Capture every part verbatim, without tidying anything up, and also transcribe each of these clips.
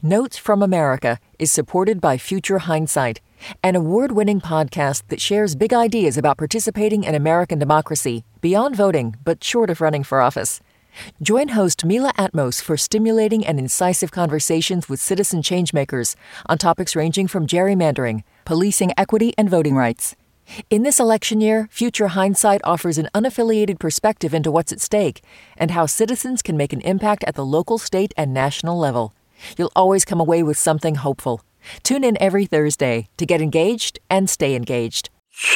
Notes from America is supported by Future Hindsight, an award-winning podcast that shares big ideas about participating in American democracy beyond voting, but short of running for office. Join host Mila Atmos for stimulating and incisive conversations with citizen changemakers on topics ranging from gerrymandering, policing equity, and voting rights. In this election year, Future Hindsight offers an unaffiliated perspective into what's at stake and how citizens can make an impact at the local, state, and national level. You'll always come away with something hopeful. Tune in every Thursday to get engaged and stay engaged.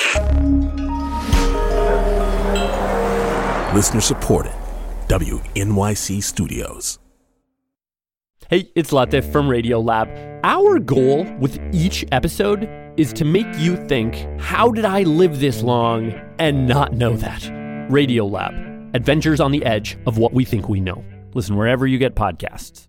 Listener supported. W N Y C Studios. Hey, it's Latif from Radiolab. Our goal with each episode is to make you think, how did I live this long and not know that? Radiolab, adventures on the edge of what we think we know. Listen wherever you get podcasts.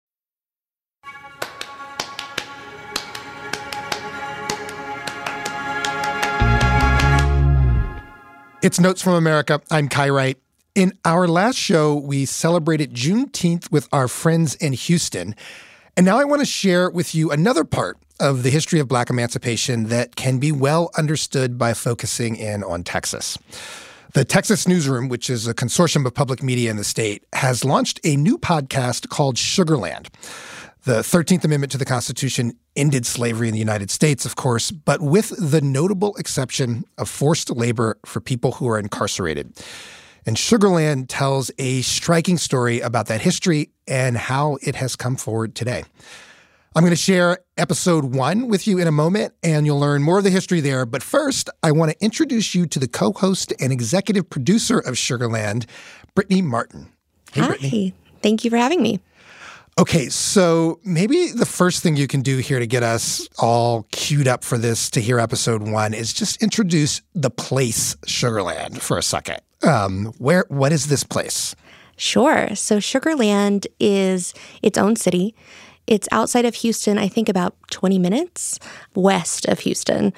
It's Notes from America. I'm Kai Wright. In our last show, we celebrated Juneteenth with our friends in Houston. And now I want to share with you another part of the history of Black emancipation that can be well understood by focusing in on Texas. The Texas Newsroom, which is a consortium of public media in the state, has launched a new podcast called Sugarland. The thirteenth Amendment to the Constitution ended slavery in the United States, of course, but with the notable exception of forced labor for people who are incarcerated. And Sugarland tells a striking story about that history and how it has come forward today. I'm going to share episode one with you in a moment, and you'll learn more of the history there. But first, I want to introduce you to the co-host and executive producer of Sugarland, Brittany Martin. Hey, Hi. Brittany. Thank you for having me. Okay, so maybe the first thing you can do here to get us all queued up for this, to hear episode one, is just introduce the place Sugarland for a second. Um, where, what is this place? Sure. So Sugarland is its own city. It's outside of Houston, I think about twenty minutes west of Houston.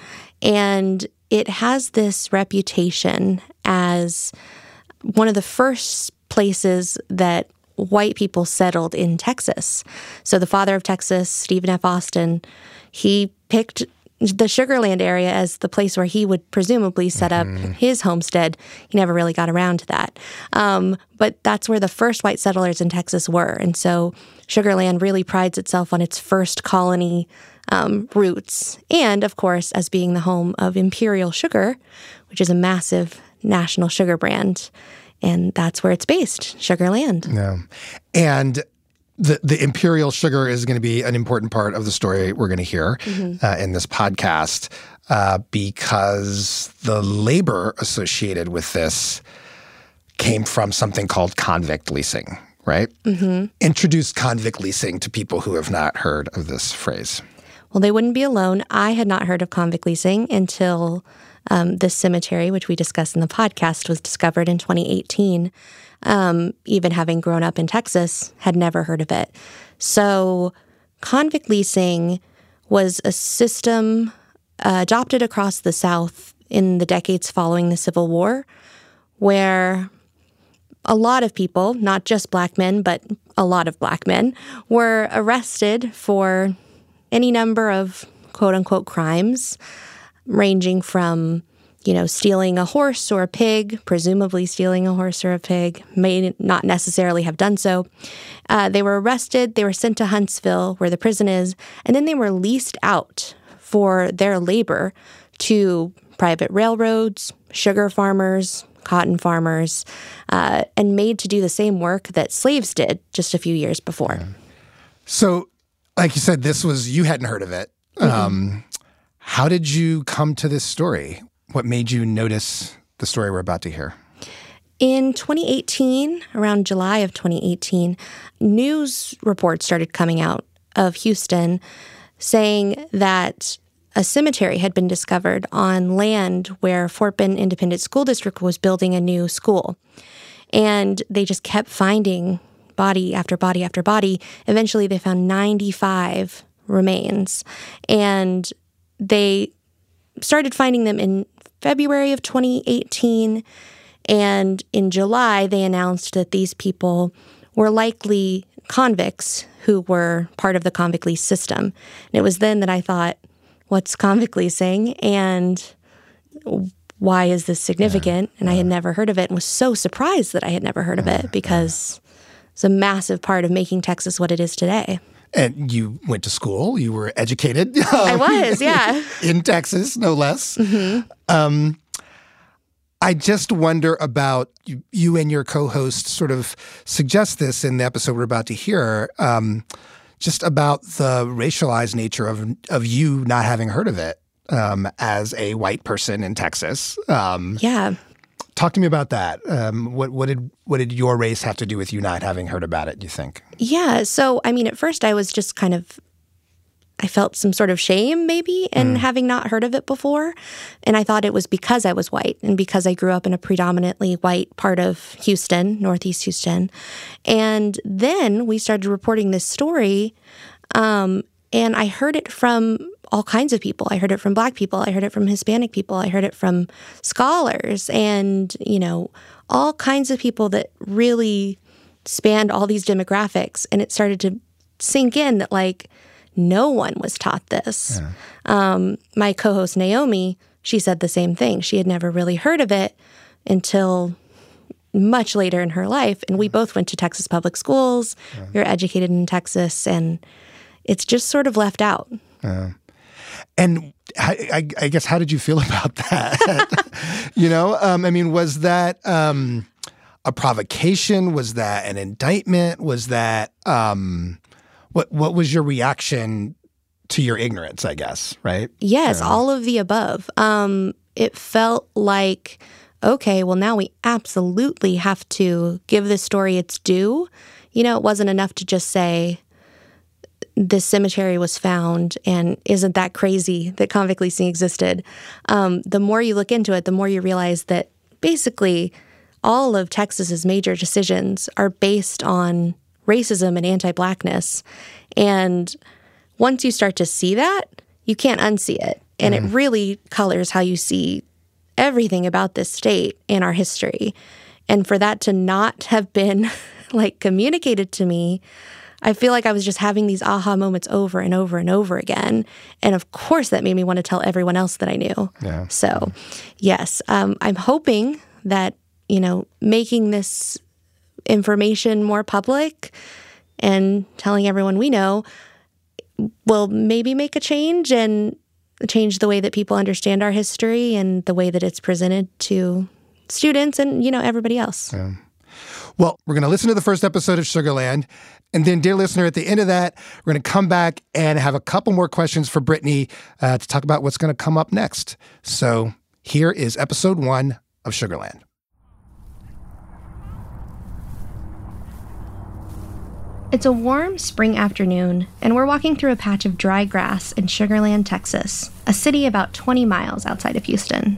And it has this reputation as one of the first places that white people settled in Texas. So the father of Texas, Stephen F. Austin, he picked the Sugarland area as the place where he would presumably set up mm-hmm. his homestead. He never really got around to that. Um, but that's where the first white settlers in Texas were. And so Sugarland really prides itself on its first colony um, roots. And, of course, as being the home of Imperial Sugar, which is a massive national sugar brand. And that's where it's based, Sugarland. Yeah. And The the Imperial Sugar is going to be an important part of the story we're going to hear mm-hmm. uh, in this podcast uh, because the labor associated with this came from something called convict leasing, right? Mm-hmm. Introduce convict leasing to people who have not heard of this phrase. Well, they wouldn't be alone. I had not heard of convict leasing until um, this cemetery, which we discussed in the podcast, was discovered in twenty eighteen. Um, even having grown up in Texas, had never heard of it. So convict leasing was a system uh, adopted across the South in the decades following the Civil War, where a lot of people, not just black men, but a lot of black men, were arrested for any number of quote-unquote crimes, ranging from you know, stealing a horse or a pig, presumably stealing a horse or a pig, may not necessarily have done so. Uh, they were arrested, they were sent to Huntsville, where the prison is, and then they were leased out for their labor to private railroads, sugar farmers, cotton farmers, uh, and made to do the same work that slaves did just a few years before. Yeah. So, like you said, this was, you hadn't heard of it. Mm-hmm. Um, how did you come to this story? What made you notice the story we're about to hear? In twenty eighteen, around July of twenty eighteen, news reports started coming out of Houston saying that a cemetery had been discovered on land where Fort Bend Independent School District was building a new school. And they just kept finding body after body after body. Eventually, they found ninety-five remains. And they started finding them in February of twenty eighteen, and in July, they announced that these people were likely convicts who were part of the convict lease system. And it was then that I thought, what's convict leasing? And why is this significant? Yeah. And I had never heard of it and was so surprised that I had never heard of it because it's a massive part of making Texas what it is today. And you went to school. You were educated. I was, yeah. In Texas, no less. Mm-hmm. Um, I just wonder about, you, you and your co-host sort of suggest this in the episode we're about to hear, um, just about the racialized nature of of you not having heard of it um, as a white person in Texas. Um, yeah. Talk to me about that. Um, what, what did what did your race have to do with you not having heard about it, do you think? Yeah. So, I mean, at first I was just kind of, I felt some sort of shame maybe in mm. having not heard of it before. And I thought it was because I was white and because I grew up in a predominantly white part of Houston, Northeast Houston. And then we started reporting this story, um, and I heard it from all kinds of people. I heard it from Black people. I heard it from Hispanic people. I heard it from scholars and, you know, all kinds of people that really spanned all these demographics. And it started to sink in that, like, no one was taught this. Yeah. Um, my co-host Naomi, she said the same thing. She had never really heard of it until much later in her life. And we both went to Texas public schools. Yeah. We were educated in Texas, and it's just sort of left out. Yeah. And I, I, I guess, how did you feel about that? you know, um, I mean, was that um, a provocation? Was that an indictment? Was that um, what? What was your reaction to your ignorance? I guess, right? Yes, yeah. all of the above. Um, it felt like, okay, well, now we absolutely have to give this story its due. You know, it wasn't enough to just say, this cemetery was found, and isn't that crazy that convict leasing existed? Um, the more you look into it, the more you realize that basically all of Texas's major decisions are based on racism and anti-Blackness. And once you start to see that, you can't unsee it. And mm. it really colors how you see everything about this state and our history. And for that to not have been like communicated to me, I feel like I was just having these aha moments over and over and over again. And of course, that made me want to tell everyone else that I knew. Yeah. So, yes, um, I'm hoping that, you know, making this information more public and telling everyone we know will maybe make a change and change the way that people understand our history and the way that it's presented to students and, you know, everybody else. Yeah. Well, we're going to listen to the first episode of Sugarland. And then, dear listener, at the end of that, we're going to come back and have a couple more questions for Brittany uh, to talk about what's going to come up next. So here is episode one of Sugarland. It's a warm spring afternoon, and we're walking through a patch of dry grass in Sugarland, Texas, a city about twenty miles outside of Houston.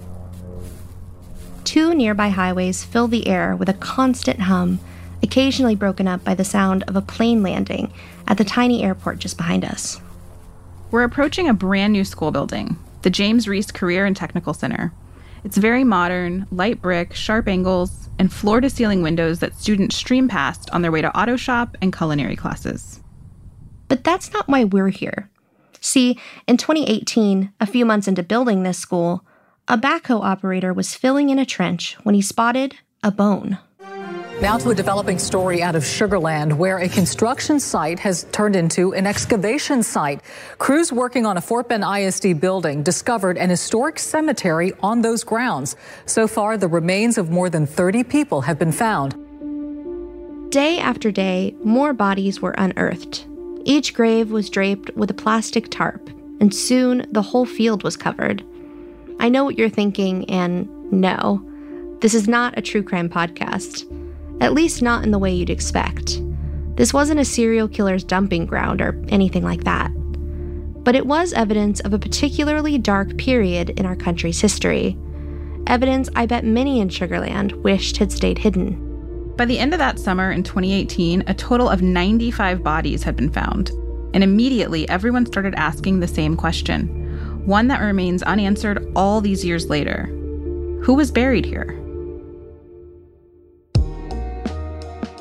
Two nearby highways fill the air with a constant hum, occasionally broken up by the sound of a plane landing at the tiny airport just behind us. We're approaching a brand new school building, the James Reese Career and Technical Center. It's very modern, light brick, sharp angles, and floor-to-ceiling windows that students stream past on their way to auto shop and culinary classes. But that's not why we're here. See, in twenty eighteen, a few months into building this school, a backhoe operator was filling in a trench when he spotted a bone. Now to a developing story out of Sugarland, where a construction site has turned into an excavation site. Crews working on a Fort Bend I S D building discovered an historic cemetery on those grounds. So far, the remains of more than thirty people have been found. Day after day, more bodies were unearthed. Each grave was draped with a plastic tarp, and soon the whole field was covered. I know what you're thinking, and no, this is not a true crime podcast. At least not in the way you'd expect. This wasn't a serial killer's dumping ground or anything like that. But it was evidence of a particularly dark period in our country's history. Evidence I bet many in Sugarland wished had stayed hidden. By the end of that summer in twenty eighteen, a total of ninety-five bodies had been found. And immediately, everyone started asking the same question, one that remains unanswered all these years later. Who was buried here? Two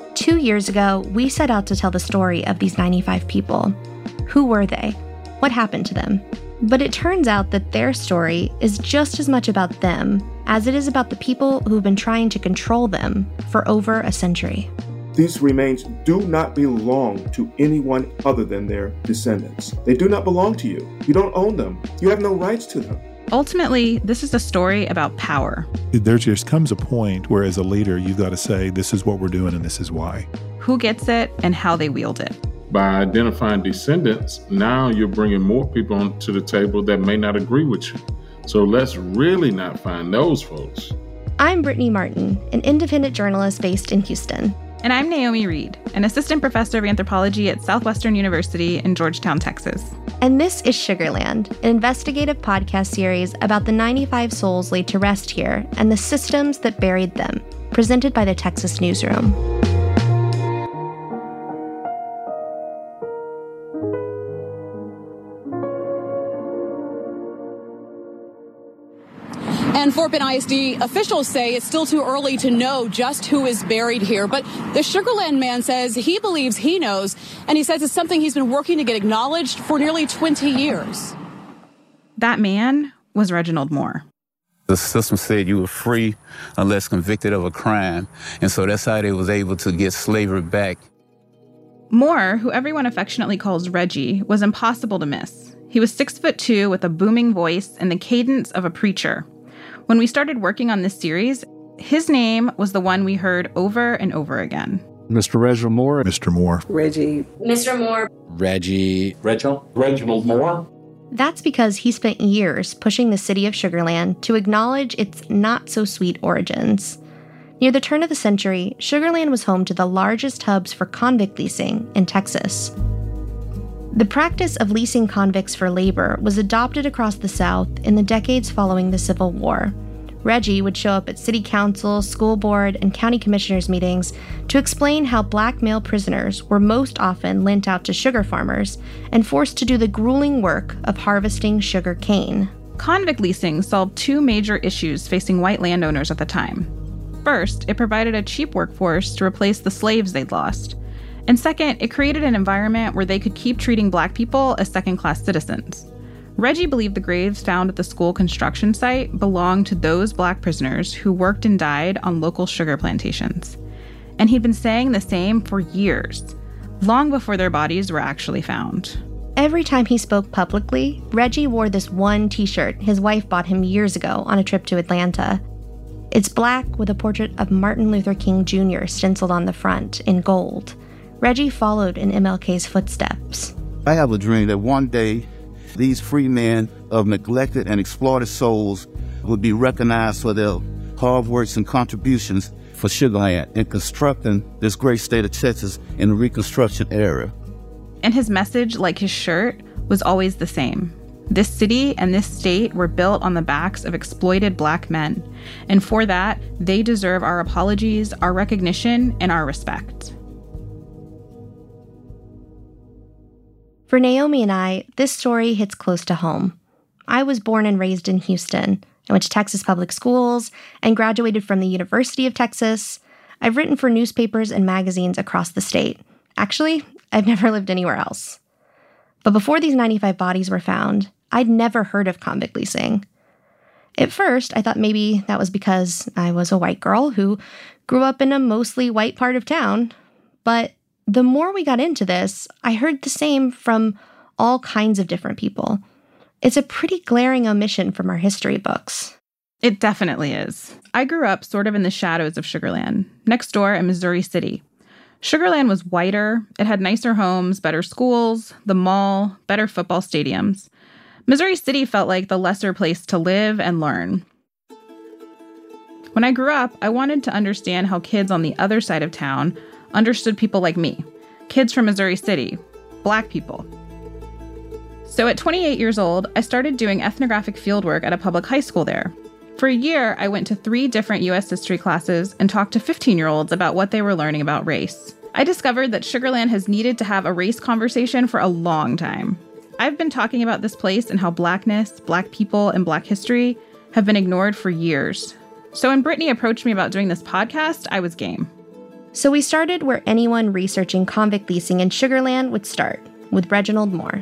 years ago, we set out to tell the story of these ninety-five people. Who were they? What happened to them? But it turns out that their story is just as much about them as it is about the people who've been trying to control them for over a century. These remains do not belong to anyone other than their descendants. They do not belong to you. You don't own them. You have no rights to them. Ultimately, this is a story about power. There just comes a point where as a leader, you've got to say, this is what we're doing and this is why. Who gets it and how they wield it. By identifying descendants, now you're bringing more people onto the table that may not agree with you. So let's really not find those folks. I'm Brittany Martin, an independent journalist based in Houston. And I'm Naomi Reed, an assistant professor of anthropology at Southwestern University in Georgetown, Texas. And this is Sugarland, an investigative podcast series about the ninety-five souls laid to rest here and the systems that buried them, presented by the Texas Newsroom. And Fort Bend I S D officials say it's still too early to know just who is buried here. But the Sugarland man says he believes he knows, and he says it's something he's been working to get acknowledged for nearly twenty years. That man was Reginald Moore. The system said you were free unless convicted of a crime, and so that's how they was able to get slavery back. Moore, who everyone affectionately calls Reggie, was impossible to miss. He was six foot two with a booming voice and the cadence of a preacher. When we started working on this series, his name was the one we heard over and over again. Mister Reginald Moore. Mister Moore. Reggie. Mister Moore. Reggie. Reginald. Reginald Moore. That's because he spent years pushing the city of Sugarland to acknowledge its not-so-sweet origins. Near the turn of the century, Sugarland was home to the largest hubs for convict leasing in Texas. The practice of leasing convicts for labor was adopted across the South in the decades following the Civil War. Reggie would show up at city council, school board, and county commissioners' meetings to explain how black male prisoners were most often lent out to sugar farmers and forced to do the grueling work of harvesting sugar cane. Convict leasing solved two major issues facing white landowners at the time. First, it provided a cheap workforce to replace the slaves they'd lost. And second, it created an environment where they could keep treating black people as second-class citizens. Reggie believed the graves found at the school construction site belonged to those black prisoners who worked and died on local sugar plantations. And he'd been saying the same for years, long before their bodies were actually found. Every time he spoke publicly, Reggie wore this one t-shirt his wife bought him years ago on a trip to Atlanta. It's black with a portrait of Martin Luther King Junior stenciled on the front in gold. Reggie followed in M L K's footsteps. I have a dream that one day these free men of neglected and exploited souls would be recognized for their hard works and contributions for Sugarland in constructing this great state of Texas in the Reconstruction era. And his message, like his shirt, was always the same. This city and this state were built on the backs of exploited black men. And for that, they deserve our apologies, our recognition, and our respect. For Naomi and I, this story hits close to home. I was born and raised in Houston. I went to Texas public schools and graduated from the University of Texas. I've written for newspapers and magazines across the state. Actually, I've never lived anywhere else. But before these ninety-five bodies were found, I'd never heard of convict leasing. At first, I thought maybe that was because I was a white girl who grew up in a mostly white part of town. But the more we got into this, I heard the same from all kinds of different people. It's a pretty glaring omission from our history books. It definitely is. I grew up sort of in the shadows of Sugarland, next door in Missouri City. Sugarland was whiter, it had nicer homes, better schools, the mall, better football stadiums. Missouri City felt like the lesser place to live and learn. When I grew up, I wanted to understand how kids on the other side of town understood people like me, kids from Missouri City, black people. So at twenty-eight years old, I started doing ethnographic fieldwork at a public high school there. For a year, I went to three different U S history classes and talked to fifteen-year-olds about what they were learning about race. I discovered that Sugarland has needed to have a race conversation for a long time. I've been talking about this place and how blackness, black people, and black history have been ignored for years. So when Brittany approached me about doing this podcast, I was game. So we started where anyone researching convict leasing in Sugar Land would start, with Reginald Moore.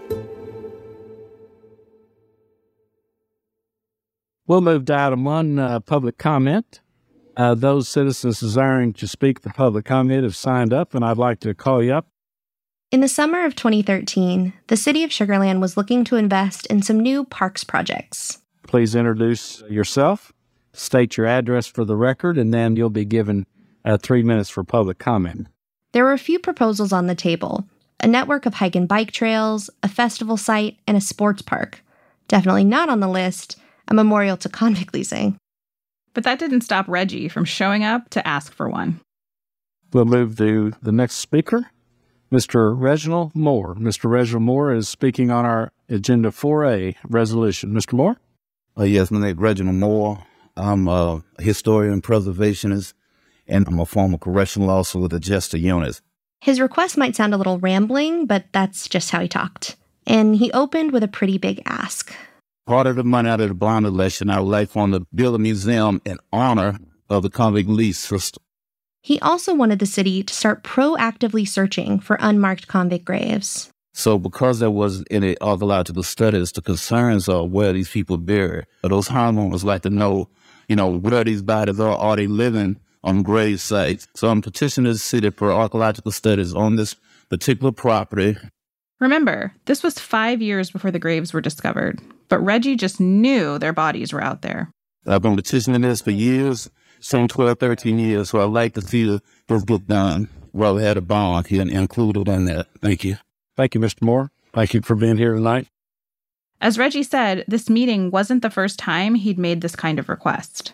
We'll move to item one, uh, public comment. Uh, those citizens desiring to speak the public comment have signed up, and I'd like to call you up. In the summer of twenty thirteen, the city of Sugar Land was looking to invest in some new parks projects. Please introduce yourself, state your address for the record, and then you'll be given uh, three minutes for public comment. There were a few proposals on the table: a network of hike and bike trails, a festival site, and a sports park. Definitely not on the list, a memorial to convict leasing. But that didn't stop Reggie from showing up to ask for one. We'll move to the next speaker, Mister Reginald Moore. Mister Reginald Moore is speaking on our Agenda four A resolution. Mister Moore? Uh, yes, my name is Reginald Moore. I'm a historian, preservationist, and I'm a former correctional officer with the Jester Unit. His request might sound a little rambling, but that's just how he talked. And he opened with a pretty big ask. Part of the money out of the bond election, I would like for him to build a museum in honor of the convict lease system. He also wanted the city to start proactively searching for unmarked convict graves. So because there wasn't any archaeological studies, the concerns are where these people buried. Those homeowners like to know, you know, where these bodies are. Are they living on grave sites? So I'm petitioning the city for archaeological studies on this particular property. Remember, this was five years before the graves were discovered, but Reggie just knew their bodies were out there. I've been petitioning this for years, some twelve, thirteen years, so I'd like to see this get done. Well, we had a bond here included in that. Thank you. Thank you, Mister Moore. Thank you for being here tonight. As Reggie said, this meeting wasn't the first time he'd made this kind of request.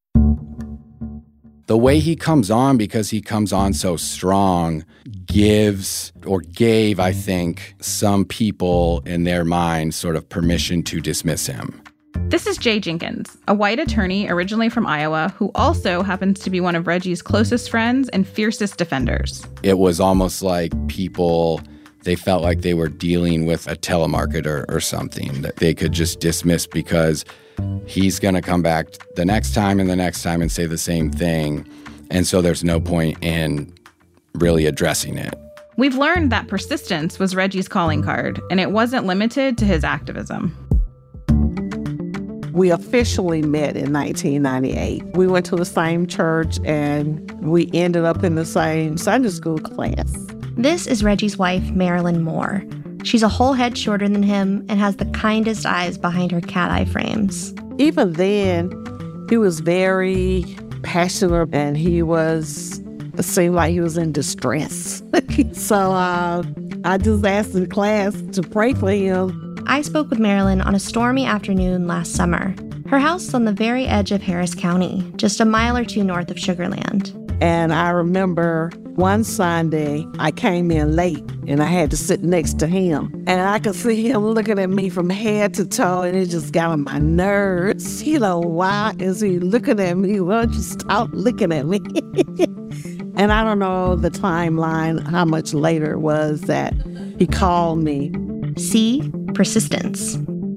The way he comes on, because he comes on so strong, gives or gave, I think, some people in their minds sort of permission to dismiss him. This is Jay Jenkins, a white attorney originally from Iowa who also happens to be one of Reggie's closest friends and fiercest defenders. It was almost like people, they felt like they were dealing with a telemarketer or something that they could just dismiss because he's going to come back the next time and the next time and say the same thing. And so there's no point in really addressing it. We've learned that persistence was Reggie's calling card, and it wasn't limited to his activism. We officially met in nineteen ninety-eight. We went to the same church, and we ended up in the same Sunday school class. This is Reggie's wife, Marilyn Moore. She's a whole head shorter than him and has the kindest eyes behind her cat eye frames. Even then, he was very passionate, and he was, it seemed like he was in distress. so uh, I just asked the class to pray for him. I spoke with Marilyn on a stormy afternoon last summer. Her house is on the very edge of Harris County, just a mile or two north of Sugar Land. And I remember one Sunday, I came in late, and I had to sit next to him. And I could see him looking at me from head to toe, and it just got on my nerves. You know, why is he looking at me? Why don't you stop looking at me? And I don't know the timeline, how much later it was that he called me. See? Persistence.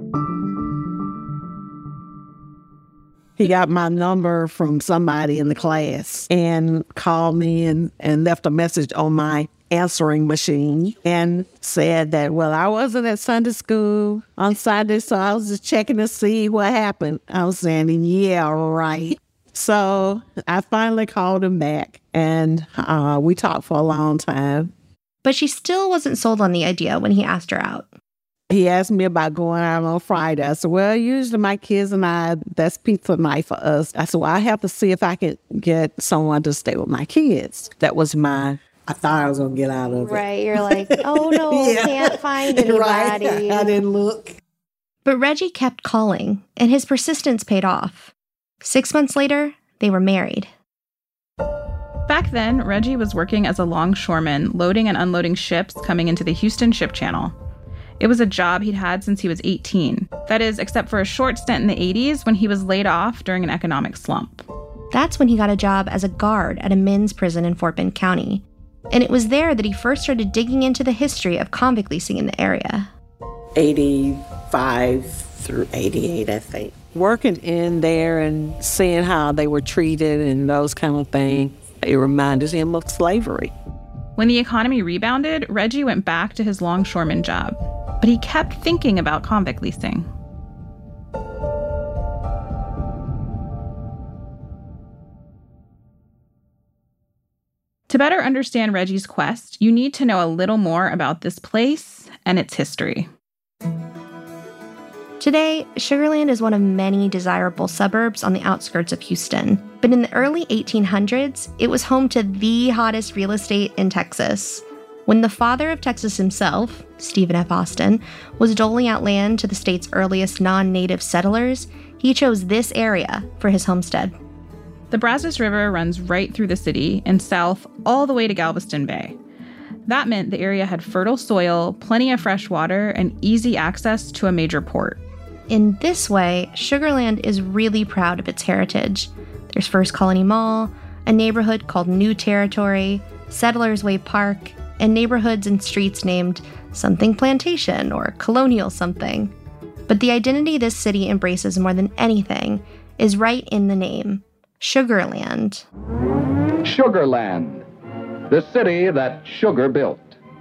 He got my number from somebody in the class and called me and, and left a message on my answering machine and said that, well, I wasn't at Sunday school on Sunday, so I was just checking to see what happened. I was saying, yeah, right. So I finally called him back, and uh, we talked for a long time. But she still wasn't sold on the idea when he asked her out. He asked me about going out on Friday. I said, well, usually my kids and I, that's pizza night for us. I said, well, I have to see if I can get someone to stay with my kids. That was my, I thought I was going to get out of it. Right. You're like, oh, no, yeah. Can't find anybody. Right. I didn't look. But Reggie kept calling, and his persistence paid off. Six months later, they were married. Back then, Reggie was working as a longshoreman, loading and unloading ships coming into the Houston Ship Channel. It was a job he'd had since he was eighteen. That is, except for a short stint in the eighties when he was laid off during an economic slump. That's when he got a job as a guard at a men's prison in Fort Bend County. And it was there that he first started digging into the history of convict leasing in the area. eighty-five through eighty-eight, I think. Working in there and seeing how they were treated and those kind of things. It reminded him of slavery. When the economy rebounded, Reggie went back to his longshoreman job, but he kept thinking about convict leasing. To better understand Reggie's quest, you need to know a little more about this place and its history. Today, Sugar Land is one of many desirable suburbs on the outskirts of Houston. But in the early eighteen hundreds, it was home to the hottest real estate in Texas. When the father of Texas himself, Stephen F. Austin, was doling out land to the state's earliest non-native settlers, he chose this area for his homestead. The Brazos River runs right through the city and south all the way to Galveston Bay. That meant the area had fertile soil, plenty of fresh water, and easy access to a major port. In this way, Sugar Land is really proud of its heritage. There's First Colony Mall, a neighborhood called New Territory, Settlers Way Park, and neighborhoods and streets named something Plantation or Colonial something. But the identity this city embraces more than anything is right in the name, Sugar Land. Sugar Land, the city that sugar built.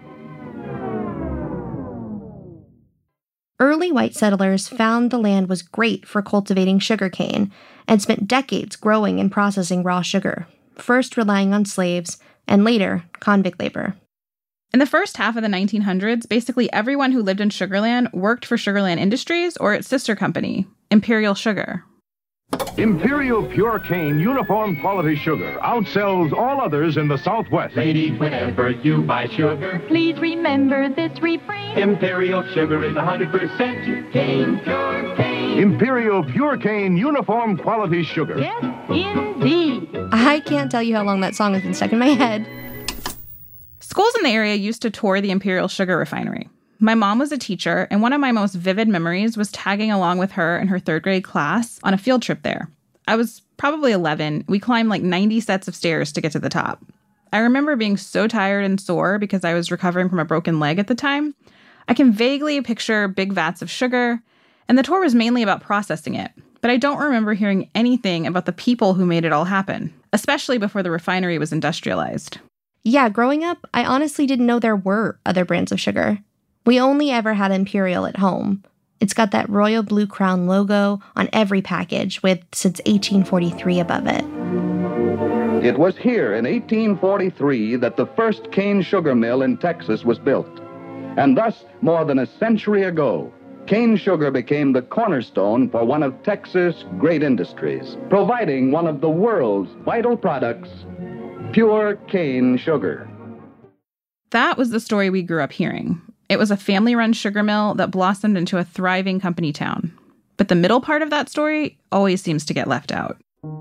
Early white settlers found the land was great for cultivating sugarcane and spent decades growing and processing raw sugar, first relying on slaves and later convict labor. In the first half of the nineteen hundreds, basically everyone who lived in Sugar Land worked for Sugar Land Industries or its sister company, Imperial Sugar. Imperial Pure Cane Uniform Quality Sugar outsells all others in the Southwest. Ladies, whenever you buy sugar, please remember this refrain. Imperial Sugar is one hundred percent cane, pure cane. Imperial Pure Cane Uniform Quality Sugar. Yes, indeed. I can't tell you how long that song has been stuck in my head. Schools in the area used to tour the Imperial Sugar Refinery. My mom was a teacher, and one of my most vivid memories was tagging along with her in her third grade class on a field trip there. I was probably eleven. We climbed like ninety sets of stairs to get to the top. I remember being so tired and sore because I was recovering from a broken leg at the time. I can vaguely picture big vats of sugar, and the tour was mainly about processing it. But I don't remember hearing anything about the people who made it all happen, especially before the refinery was industrialized. Yeah, growing up, I honestly didn't know there were other brands of sugar. We only ever had Imperial at home. It's got that royal blue crown logo on every package with since eighteen forty-three above it. It was here in eighteen forty-three that the first cane sugar mill in Texas was built. And thus, more than a century ago, cane sugar became the cornerstone for one of Texas' great industries, providing one of the world's vital products, pure cane sugar. That was the story we grew up hearing. It was a family-run sugar mill that blossomed into a thriving company town. But the middle part of that story always seems to get left out.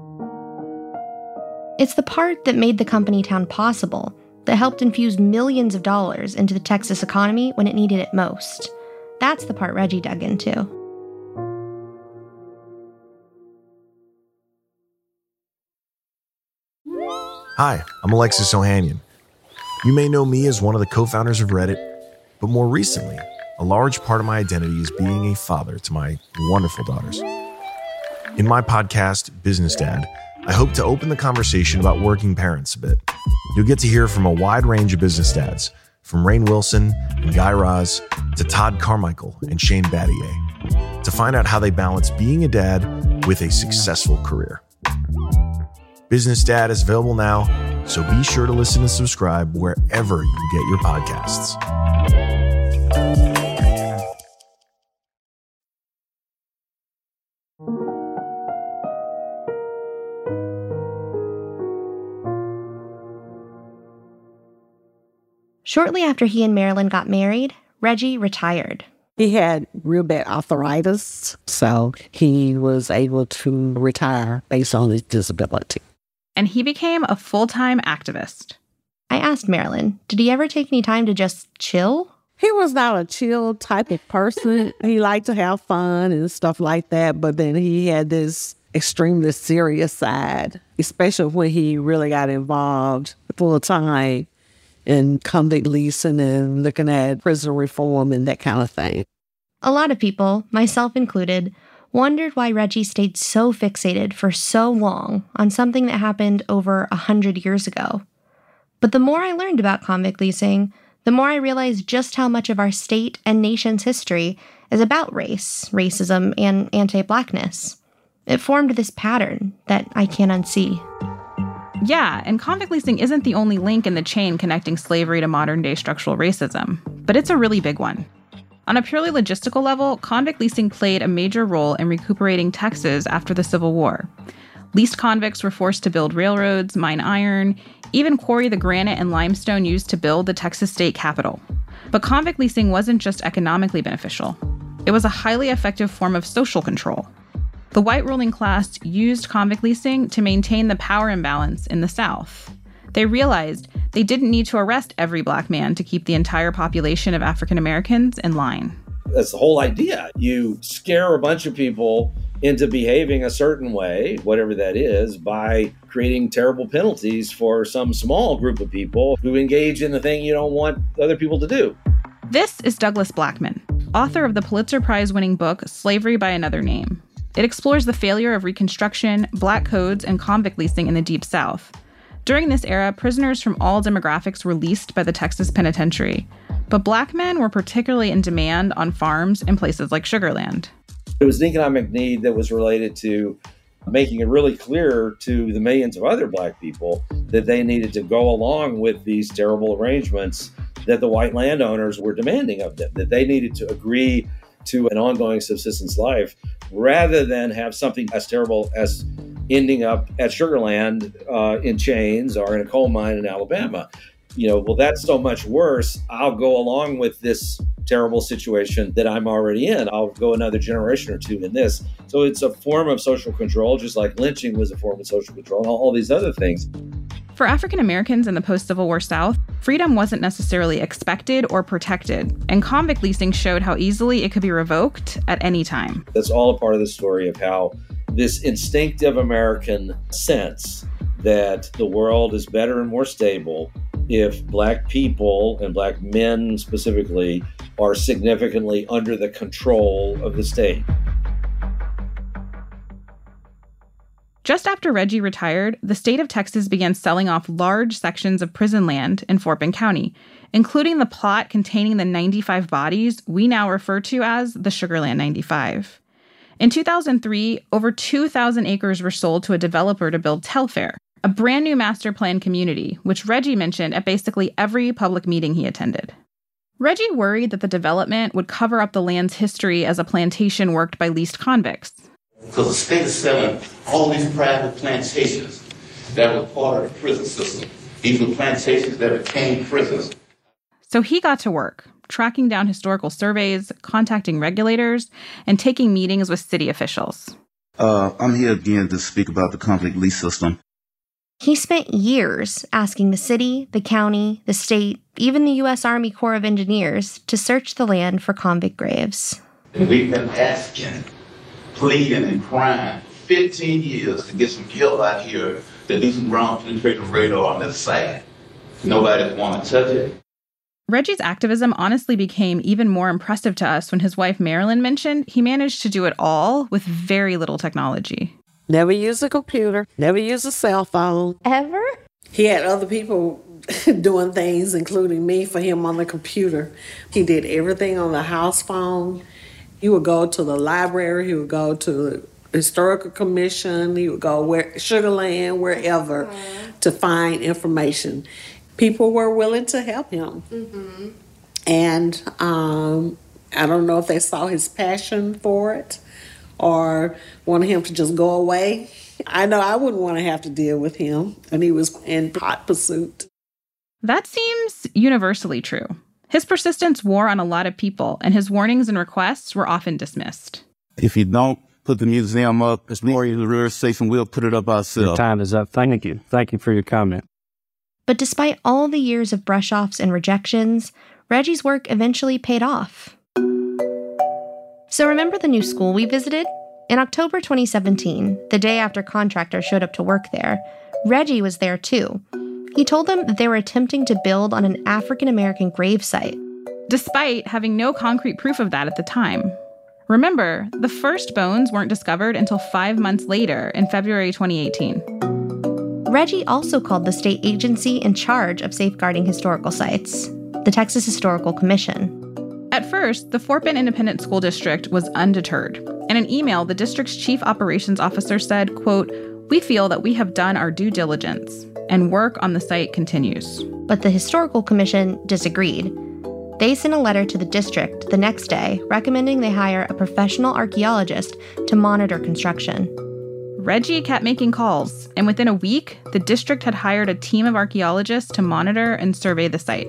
It's the part that made the company town possible, that helped infuse millions of dollars into the Texas economy when it needed it most. That's the part Reggie dug into. Hi, I'm Alexis Ohanian. You may know me as one of the co-founders of Reddit, but more recently, a large part of my identity is being a father to my wonderful daughters. In my podcast, Business Dad, I hope to open the conversation about working parents a bit. You'll get to hear from a wide range of business dads, from Rainn Wilson and Guy Raz to Todd Carmichael and Shane Battier, to find out how they balance being a dad with a successful career. Business Dad is available now, so be sure to listen and subscribe wherever you get your podcasts. Shortly after he and Marilyn got married, Reggie retired. He had real bad arthritis, so he was able to retire based on his disability. And he became a full-time activist. I asked Marilyn, did he ever take any time to just chill? He was not a chill type of person. He liked to have fun and stuff like that, but then he had this extremely serious side, especially when he really got involved full-time in convict leasing and looking at prison reform and that kind of thing. A lot of people, myself included, wondered why Reggie stayed so fixated for so long on something that happened over a hundred years ago. But the more I learned about convict leasing, the more I realized just how much of our state and nation's history is about race, racism, and anti-Blackness. It formed this pattern that I can't unsee. Yeah, and convict leasing isn't the only link in the chain connecting slavery to modern-day structural racism, but it's a really big one. On a purely logistical level, convict leasing played a major role in recuperating Texas after the Civil War. Leased convicts were forced to build railroads, mine iron, even quarry the granite and limestone used to build the Texas state capitol. But convict leasing wasn't just economically beneficial. It was a highly effective form of social control. The white ruling class used convict leasing to maintain the power imbalance in the South. They realized they didn't need to arrest every Black man to keep the entire population of African Americans in line. That's the whole idea. You scare a bunch of people into behaving a certain way, whatever that is, by creating terrible penalties for some small group of people who engage in the thing you don't want other people to do. This is Douglas Blackmun, author of the Pulitzer Prize-winning book Slavery by Another Name. It explores the failure of Reconstruction, Black codes, and convict leasing in the Deep South. During this era, prisoners from all demographics were leased by the Texas Penitentiary, but Black men were particularly in demand on farms in places like Sugar Land. It was an economic need that was related to making it really clear to the millions of other Black people that they needed to go along with these terrible arrangements that the white landowners were demanding of them, that they needed to agree to an ongoing subsistence life rather than have something as terrible as ending up at Sugar Land uh, in chains or in a coal mine in Alabama. You know, well, that's so much worse. I'll go along with this terrible situation that I'm already in. I'll go another generation or two in this. So it's a form of social control, just like lynching was a form of social control and all, all these other things. For African Americans in the post-Civil War South, freedom wasn't necessarily expected or protected, and convict leasing showed how easily it could be revoked at any time. That's all a part of the story of how this instinctive American sense that the world is better and more stable if Black people, and Black men specifically, are significantly under the control of the state. Just after Reggie retired, the state of Texas began selling off large sections of prison land in Fort Bend County, including the plot containing the ninety-five bodies we now refer to as the Sugar Land ninety-five. In two thousand three, over two thousand acres were sold to a developer to build Telfair, a brand new master plan community, which Reggie mentioned at basically every public meeting he attended. Reggie worried that the development would cover up the land's history as a plantation worked by leased convicts. Because the state is selling all these private plantations that were part of the prison system, even plantations that became prisons. So he got to work, tracking down historical surveys, contacting regulators, and taking meetings with city officials. Uh, I'm here again to speak about the convict lease system. He spent years asking the city, the county, the state, even the U S Army Corps of Engineers to search the land for convict graves. We've been asking, pleading, and crying fifteen years to get some guilt out here that do some ground penetrating radar on the side. Nobody want to touch it. Reggie's activism honestly became even more impressive to us when his wife Marilyn mentioned he managed to do it all with very little technology. Never used a computer, never used a cell phone. Ever? He had other people doing things, including me, for him on the computer. He did everything on the house phone. He would go to the library, he would go to the historical commission, he would go where Sugar Land, wherever, mm-hmm. to find information. People were willing to help him. Mm-hmm. And um, I don't know if they saw his passion for it or wanted him to just go away. I know I wouldn't want to have to deal with him when he was in hot pursuit. That seems universally true. His persistence wore on a lot of people, and his warnings and requests were often dismissed. If you don't put the museum up, it's more in the rear station, we'll put it up ourselves. Your time is up. Thank you. Thank you for your comment. But despite all the years of brush-offs and rejections, Reggie's work eventually paid off. So remember the new school we visited? In October twenty seventeen, the day after contractors showed up to work there, Reggie was there too. He told them that they were attempting to build on an African-American gravesite, despite having no concrete proof of that at the time. Remember, the first bones weren't discovered until five months later in February twenty eighteen. Reggie also called the state agency in charge of safeguarding historical sites, the Texas Historical Commission. At first, the Fort Bend Independent School District was undeterred. In an email, the district's chief operations officer said, quote, "We feel that we have done our due diligence, and work on the site continues." But the Historical Commission disagreed. They sent a letter to the district the next day recommending they hire a professional archaeologist to monitor construction. Reggie kept making calls, and within a week, the district had hired a team of archaeologists to monitor and survey the site.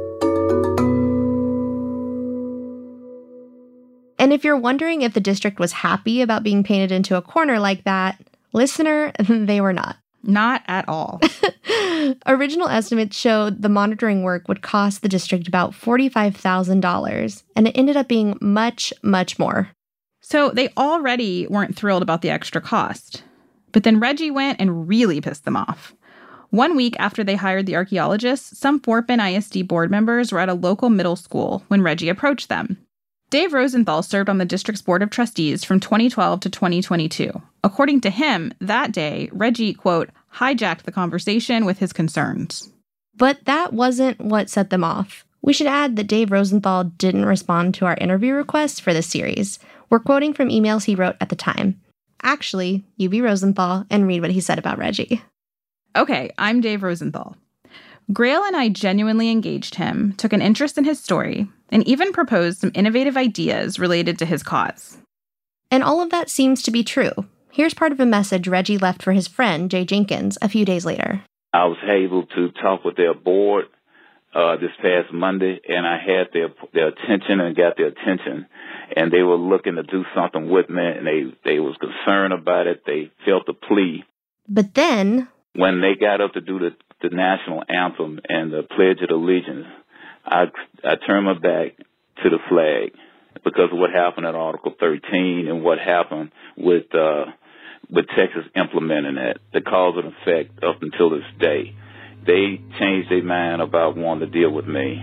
And if you're wondering if the district was happy about being painted into a corner like that, listener, they were not. Not at all. Original estimates showed the monitoring work would cost the district about forty-five thousand dollars, and it ended up being much, much more. So they already weren't thrilled about the extra cost. But then Reggie went and really pissed them off. One week after they hired the archaeologists, some Fort Bend I S D board members were at a local middle school when Reggie approached them. Dave Rosenthal served on the district's board of trustees from twenty twelve to twenty twenty-two. According to him, that day, Reggie, quote, hijacked the conversation with his concerns. But that wasn't what set them off. We should add that Dave Rosenthal didn't respond to our interview request for this series. We're quoting from emails he wrote at the time. Actually, you be Rosenthal and read what he said about Reggie. Okay, I'm Dave Rosenthal. Grail and I genuinely engaged him, took an interest in his story, and even proposed some innovative ideas related to his cause. And all of that seems to be true. Here's part of a message Reggie left for his friend, Jay Jenkins, a few days later. I was able to talk with their board uh, this past Monday, and I had their their attention and got their attention. And they were looking to do something with me, and they, they was concerned about it. They felt the plea. But then, when they got up to do the, the national anthem and the Pledge of Allegiance, I, I turned my back to the flag because of what happened at Article thirteen and what happened with uh, with Texas implementing that, the cause and effect up until this day. They changed their mind about wanting to deal with me.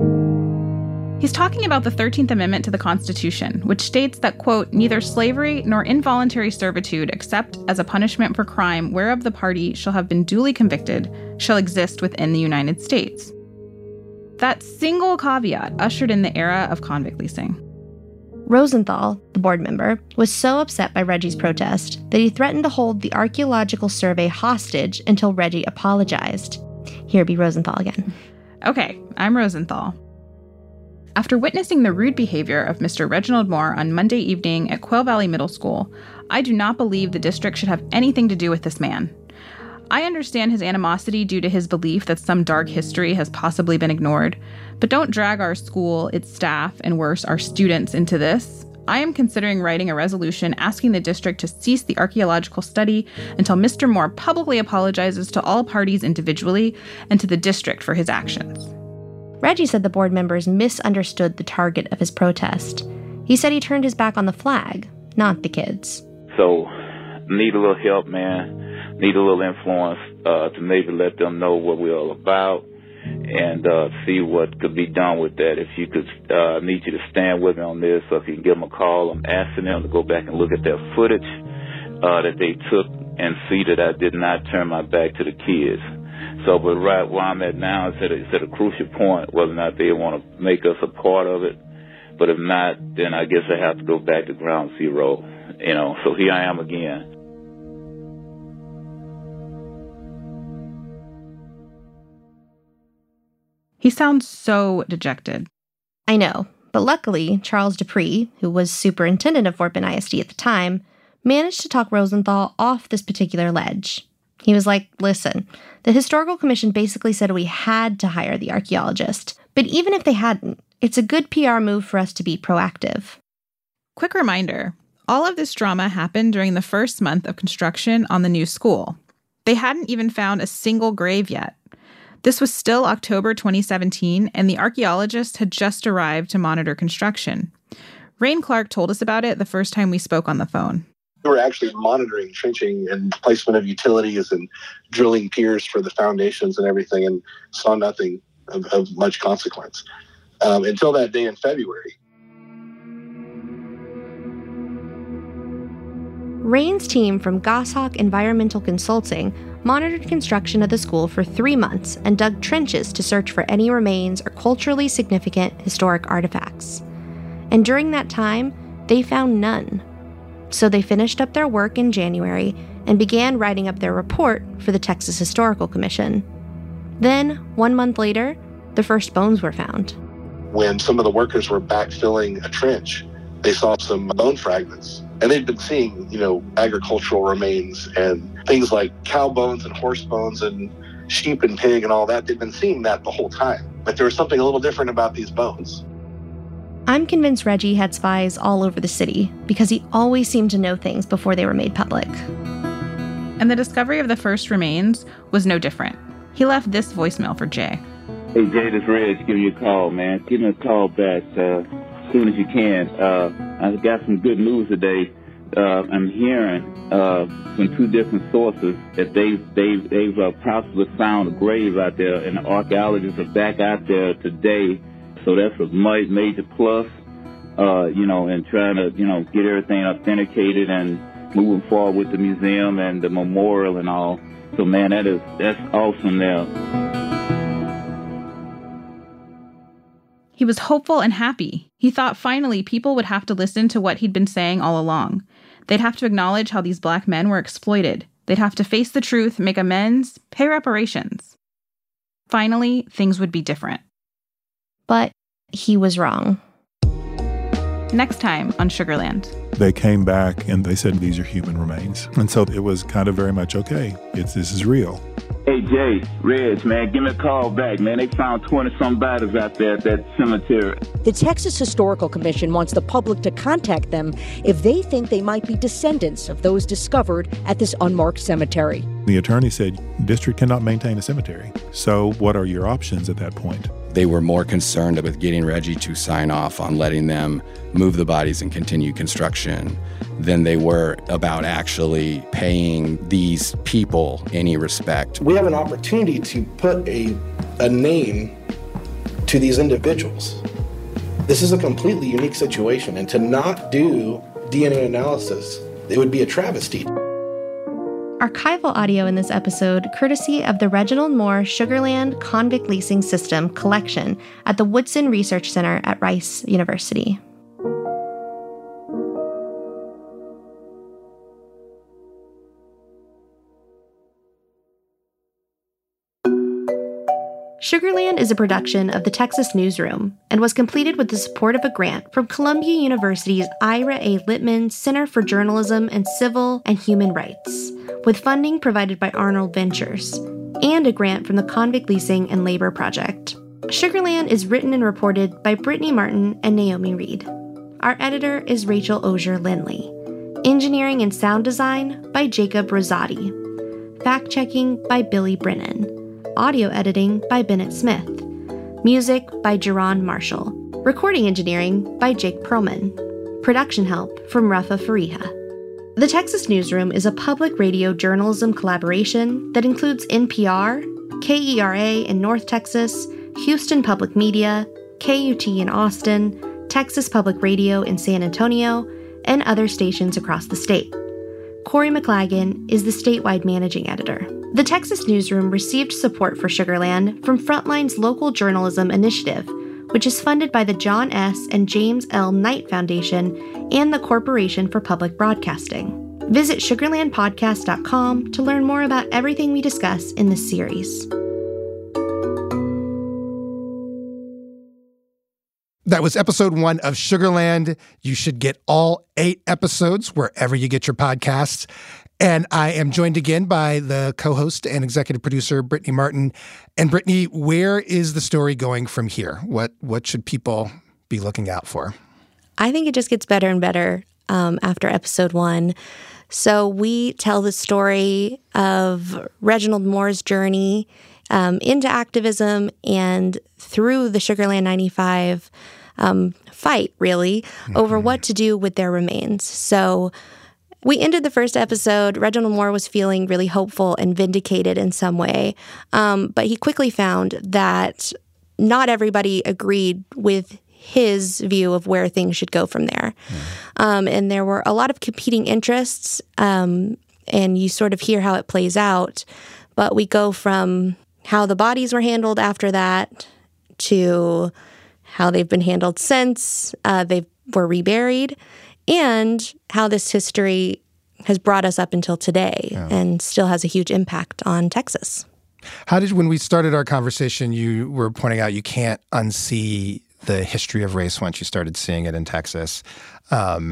He's talking about the thirteenth Amendment to the Constitution, which states that, quote, neither slavery nor involuntary servitude except as a punishment for crime whereof the party shall have been duly convicted shall exist within the United States. That single caveat ushered in the era of convict leasing. Rosenthal, the board member, was so upset by Reggie's protest that he threatened to hold the archaeological survey hostage until Reggie apologized. Here be Rosenthal again. Okay, I'm Rosenthal. After witnessing the rude behavior of Mister Reginald Moore on Monday evening at Quail Valley Middle School, I do not believe the district should have anything to do with this man. I understand his animosity due to his belief that some dark history has possibly been ignored, but don't drag our school, its staff, and worse, our students into this. I am considering writing a resolution asking the district to cease the archaeological study until Mister Moore publicly apologizes to all parties individually and to the district for his actions. Reggie said the board members misunderstood the target of his protest. He said he turned his back on the flag, not the kids. So, need a little help, man. Need a little influence uh, to maybe let them know what we're all about and uh, see what could be done with that. If you could, uh, need you to stand with me on this, so if you can give them a call, I'm asking them to go back and look at their footage uh, that they took and see that I did not turn my back to the kids. So, but right where I'm at now is at a, it's at a crucial point, whether or not they want to make us a part of it. But if not, then I guess I have to go back to ground zero, you know. So here I am again. He sounds so dejected. I know, but luckily, Charles Dupree, who was superintendent of Fort Bend I S D at the time, managed to talk Rosenthal off this particular ledge. He was like, listen, the Historical Commission basically said we had to hire the archaeologist, but even if they hadn't, it's a good P R move for us to be proactive. Quick reminder, all of this drama happened during the first month of construction on the new school. They hadn't even found a single grave yet. This was still October twenty seventeen, and the archaeologist had just arrived to monitor construction. Rain Clark told us about it the first time we spoke on the phone. We were actually monitoring trenching and placement of utilities and drilling piers for the foundations and everything, and saw nothing of, of much consequence um, until that day in February. Rain's team from Goshawk Environmental Consulting monitored construction of the school for three months and dug trenches to search for any remains or culturally significant historic artifacts. And during that time, they found none. So they finished up their work in January and began writing up their report for the Texas Historical Commission. Then, one month later, the first bones were found. When some of the workers were backfilling a trench, they saw some bone fragments. And they'd been seeing, you know, agricultural remains and things like cow bones and horse bones and sheep and pig and all that. They'd been seeing that the whole time. But there was something a little different about these bones. I'm convinced Reggie had spies all over the city because he always seemed to know things before they were made public. And the discovery of the first remains was no different. He left this voicemail for Jay. Hey, Jay, this Reg giving you a call, man. Give me a call back uh, as soon as you can. Uh, I got some good news today. Uh, I'm hearing uh, from two different sources that they've, they've, they've uh, possibly found a grave out there, and the archaeologists are back out there today. So that's a major plus, uh, you know, and trying to, you know, get everything authenticated and moving forward with the museum and the memorial and all. So, man, that is, that's awesome now. He was hopeful and happy. He thought finally people would have to listen to what he'd been saying all along. They'd have to acknowledge how these black men were exploited. They'd have to face the truth, make amends, pay reparations. Finally, things would be different. But he was wrong. Next time on Sugarland. They came back and they said, these are human remains. And so it was kind of very much, okay, it's, this is real. Hey, Jay, Reg, man, give me a call back, man. They found twenty-some bodies out there at that cemetery. The Texas Historical Commission wants the public to contact them if they think they might be descendants of those discovered at this unmarked cemetery. The attorney said, district cannot maintain a cemetery. So what are your options at that point? They were more concerned with getting Reggie to sign off on letting them move the bodies and continue construction than they were about actually paying these people any respect. We have an opportunity to put a, a name to these individuals. This is a completely unique situation, and to not do D N A analysis, it would be a travesty. Archival audio in this episode, courtesy of the Reginald Moore Sugarland Convict Leasing System collection at the Woodson Research Center at Rice University. Sugarland is a production of the Texas Newsroom and was completed with the support of a grant from Columbia University's Ira A. Littman Center for Journalism and Civil and Human Rights, with funding provided by Arnold Ventures, and a grant from the Convict Leasing and Labor Project. Sugarland is written and reported by Brittany Martin and Naomi Reed. Our editor is Rachel Osier Lindley. Engineering and sound design by Jacob Rosati. Fact-checking by Billy Brennan. Audio editing by Bennett Smith. Music by Jerron Marshall. Recording engineering by Jake Perlman. Production help from Rafa Fariha. The Texas Newsroom is a public radio journalism collaboration that includes N P R, K E R A in North Texas, Houston Public Media, K U T in Austin, Texas Public Radio in San Antonio, and other stations across the state. Corey McLagan is the statewide managing editor. The Texas Newsroom received support for Sugarland from Frontline's Local Journalism Initiative, which is funded by the John S. and James L. Knight Foundation and the Corporation for Public Broadcasting. Visit sugarland podcast dot com to learn more about everything we discuss in this series. That was episode one of Sugarland. You should get all eight episodes wherever you get your podcasts. And I am joined again by the co-host and executive producer, Brittany Martin. And Brittany, where is the story going from here? What what should people be looking out for? I think it just gets better and better um, after episode one. So we tell the story of Reginald Moore's journey um, into activism and through the Sugarland ninety-five um, fight, really, mm-hmm. over what to do with their remains. So we ended the first episode. Reginald Moore was feeling really hopeful and vindicated in some way, um, but he quickly found that not everybody agreed with his view of where things should go from there. Mm. Um, and there were a lot of competing interests, um, and you sort of hear how it plays out. But we go from how the bodies were handled after that to how they've been handled since uh, they were reburied, and how this history has brought us up until today yeah. and still has a huge impact on Texas. How did, when we started our conversation, you were pointing out you can't unsee the history of race once you started seeing it in Texas. Um,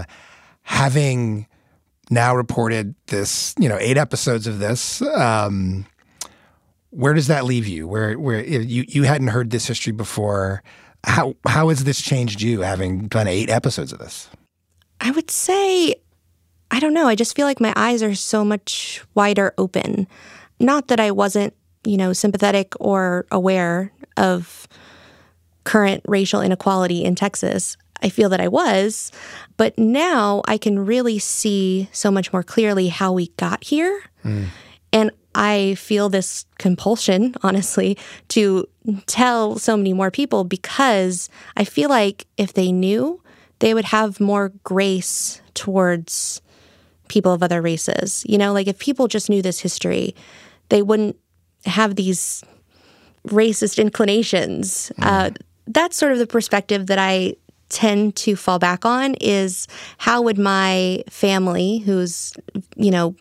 having now reported this, you know, eight episodes of this, um, where does that leave you? Where, where you, you hadn't heard this history before. How, how has this changed you, having done eight episodes of this? I would say, I don't know. I just feel like my eyes are so much wider open. Not that I wasn't, you know, sympathetic or aware of current racial inequality in Texas. I feel that I was, but now I can really see so much more clearly how we got here. Mm. And I feel this compulsion, honestly, to tell so many more people, because I feel like if they knew, they would have more grace towards people of other races. You know, like if people just knew this history, they wouldn't have these racist inclinations. Mm. Uh, that's sort of the perspective that I tend to fall back on, is how would my family, who's, you know,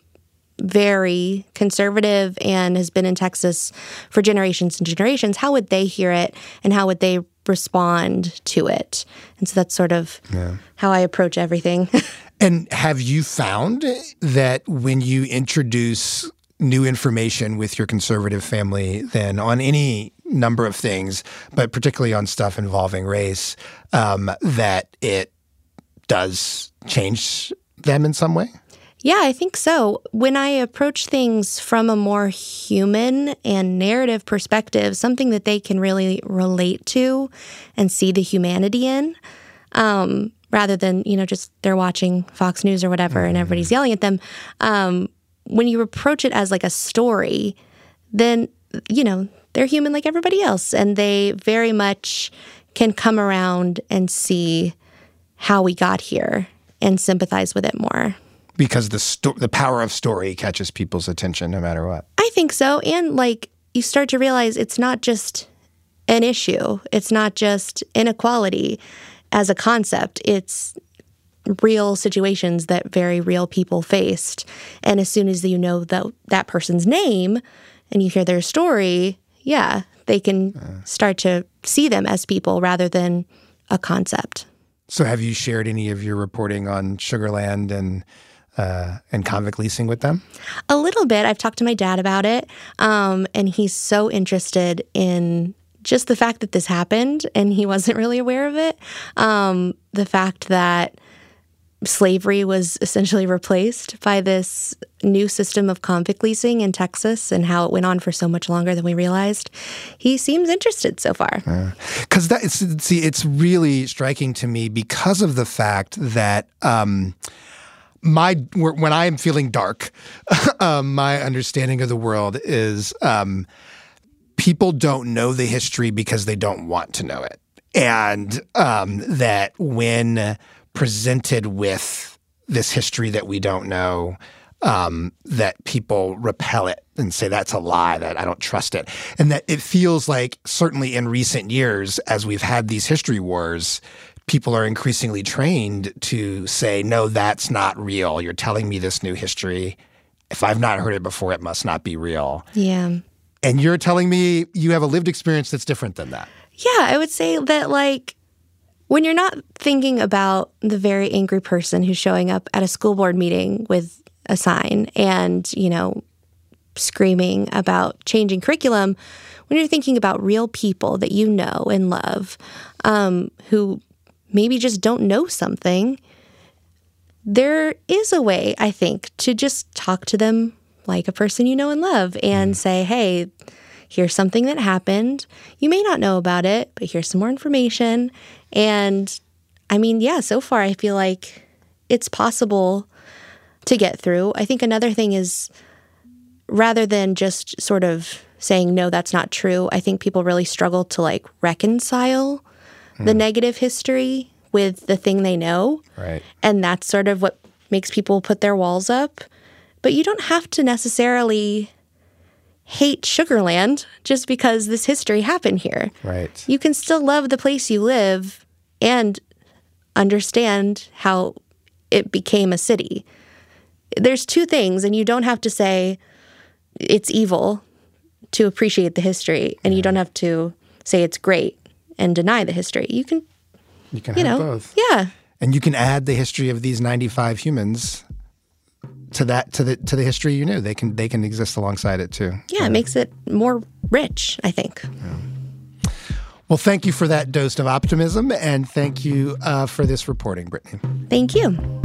very conservative and has been in Texas for generations and generations, how would they hear it and how would they respond to it? And so that's sort of yeah. how I approach everything. And have you found that when you introduce new information with your conservative family, then on any number of things, but particularly on stuff involving race, um, that it does change them in some way? Yeah, I think so. When I approach things from a more human and narrative perspective, something that they can really relate to and see the humanity in, um, rather than, you know, just they're watching Fox News or whatever mm-hmm. and everybody's yelling at them. Um, when you approach it as like a story, then, you know, they're human like everybody else, and they very much can come around and see how we got here and sympathize with it more. Because the sto- the power of story catches people's attention no matter what. I think so. And like you start to realize it's not just an issue. It's not just inequality as a concept. It's real situations that very real people faced. And as soon as you know that, that person's name and you hear their story, yeah, they can uh. start to see them as people rather than a concept. So have you shared any of your reporting on Sugar Land and Uh, and convict leasing with them? A little bit. I've talked to my dad about it, um, and he's so interested in just the fact that this happened, and he wasn't really aware of it. Um, the fact that slavery was essentially replaced by this new system of convict leasing in Texas, and how it went on for so much longer than we realized. He seems interested so far. Because uh, that it's, see, it's really striking to me because of the fact that um, My when I am feeling dark, um, my understanding of the world is um, people don't know the history because they don't want to know it, and um, that when presented with this history that we don't know, um, that people repel it and say that's a lie, that I don't trust it, and that it feels like certainly in recent years, as we've had these history wars, people are increasingly trained to say, no, that's not real. You're telling me this new history. If I've not heard it before, it must not be real. Yeah. And you're telling me you have a lived experience that's different than that. Yeah, I would say that, like, when you're not thinking about the very angry person who's showing up at a school board meeting with a sign and, you know, screaming about changing curriculum, when you're thinking about real people that you know and love, um, who maybe just don't know something, there is a way, I think, to just talk to them like a person you know and love and mm. say, hey, here's something that happened. You may not know about it, but here's some more information. And I mean, yeah, so far I feel like it's possible to get through. I think another thing is, rather than just sort of saying, no, that's not true, I think people really struggle to like reconcile the negative history with the thing they know. Right. And that's sort of what makes people put their walls up. But you don't have to necessarily hate Sugar Land just because this history happened here. Right. You can still love the place you live and understand how it became a city. There's two things, and you don't have to say it's evil to appreciate the history, and you don't have to say it's great and deny the history. You can, You can you have know, both. Yeah. And you can add the history of these ninety-five humans to that to the to the history you knew. They can they can exist alongside it too. Yeah, it makes it more rich, I think. Well, thank you for that dose of optimism, and thank you uh, for this reporting, Brittany. Thank you.